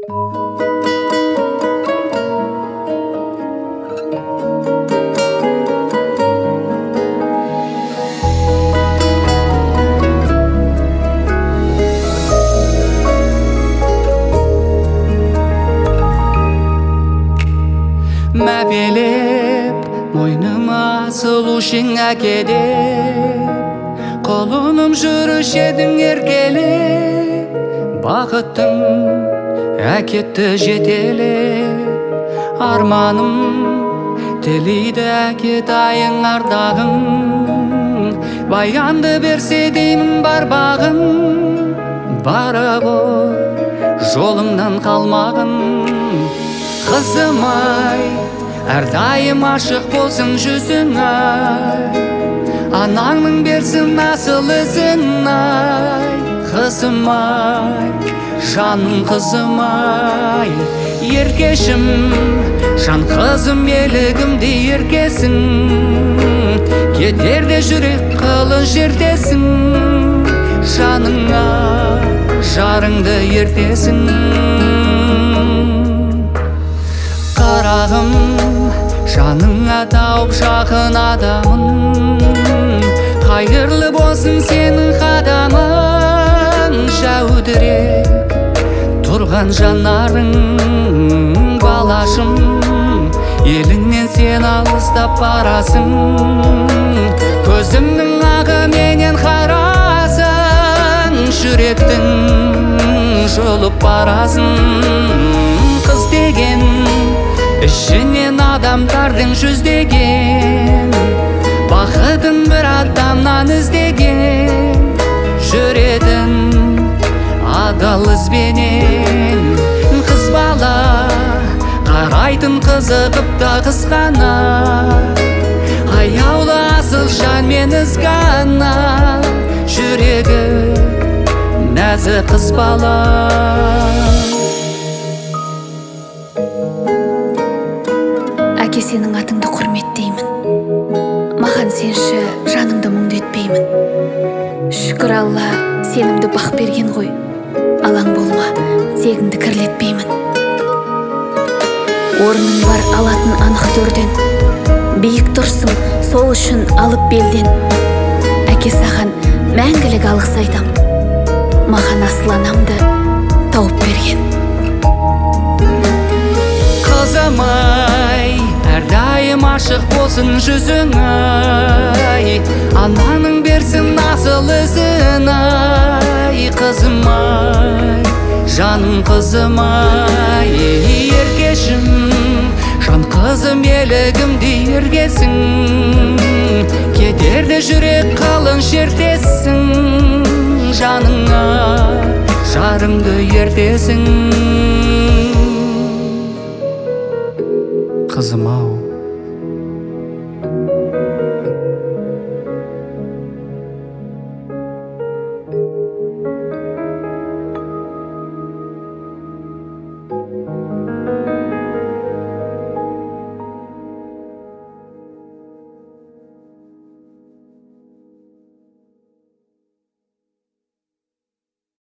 Мәпелеп мойныма сұлушың әкедеп, қолыным жүріш едің еркелеп, бақыттың әкетті жетелеп, арманым тілейді әкетайың ардағың, баянды берсе деймін бар бағым, бара ғой жолыңнан қалмағын. Қызым ай, әрдайым ашық болсын жүзің ай, анаңның берсін асыл ізін ай. Қызым ай, жаным қызым ай, еркешім, жан қызым елігімде еркесің, кетерде жүрек қылын жердесің, жаныңа жарыңды ертесің. Қарағым, жаныңа тауып жақын адамын, қайырлы болсын сенің қадамың, жәудіреп тұрған жанарың, балашым, еліңнен сен алыстап барасың, көзімнің ағы менен қарасың, жүректің жұлып барасың. Қыз деген ішінен адамдардың жүздеген, бақытын бір адамнан іздеген, жүретін адал ізбенен. Қыз бала қарайтын қызығып та қызғана, аяулы асыл жанмен ізгана, жүрегі нәзік қыз бала. Әке, сенің атыңды құрметтеймін, маған сенші жаныңды мұңды етпеймін. Шүкір Алла, сенімді бақ берген ғой, алаң болма, тегіңді кірлетпеймін. Орның бар алатын анық төрден, биік тұрсың сол үшін алып белден. Әке, саған мәңгілік алғыс айтам, маған асыл анамды тауып берген. Қызым ай, әрдайым ашық болсын жүзің ай, ананың берсін асыл ізін ай. Қызым ай, жаным қызым ай, еркешім, жан қызым елігімде ергесің, кетерде жүрек қалың шертесің, жаныңа жарыңды ертесің. Қызым ау,